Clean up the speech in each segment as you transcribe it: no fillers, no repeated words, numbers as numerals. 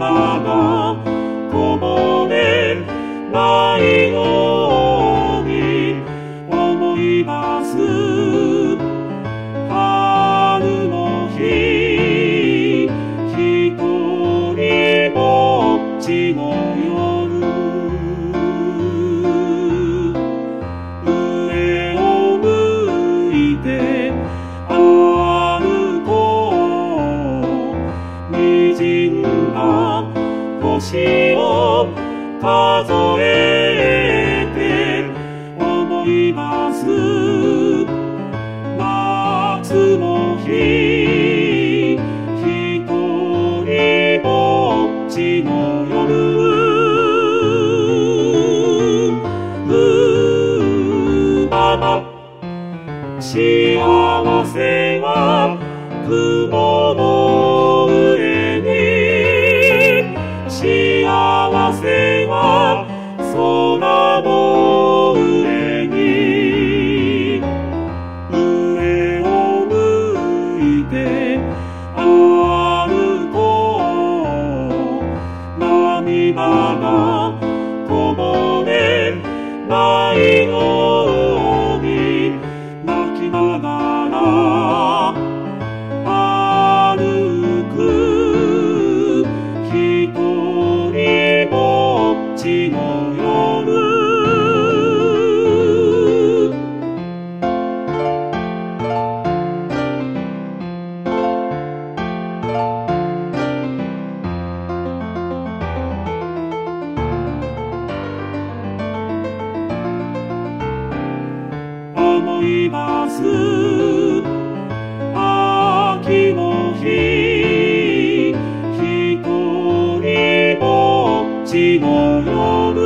涙がこぼれないように思います。春の日、ひとりぼっちの夜、上を向いて歩こう。滲んだ星を数えて思います。夏の日、ひとりぼっちの夜、幸せは雲の上に、幸せは空の上に、上を向いて歩こう。涙がこぼれないように泣きながら歩く。ひとりぼっちの夜、思います。秋の日、ひとりぼっちの夜、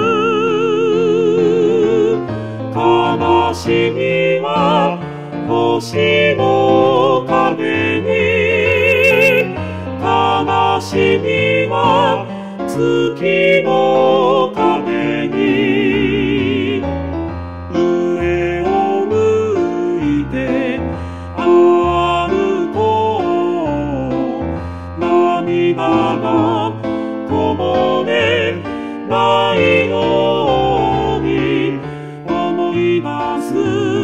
悲しみは星の影に、悲しみは月の影に、上を向いて歩こう。涙がこぼれないように思います。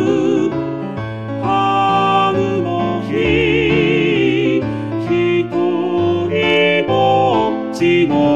春の日、ひとりぼっちの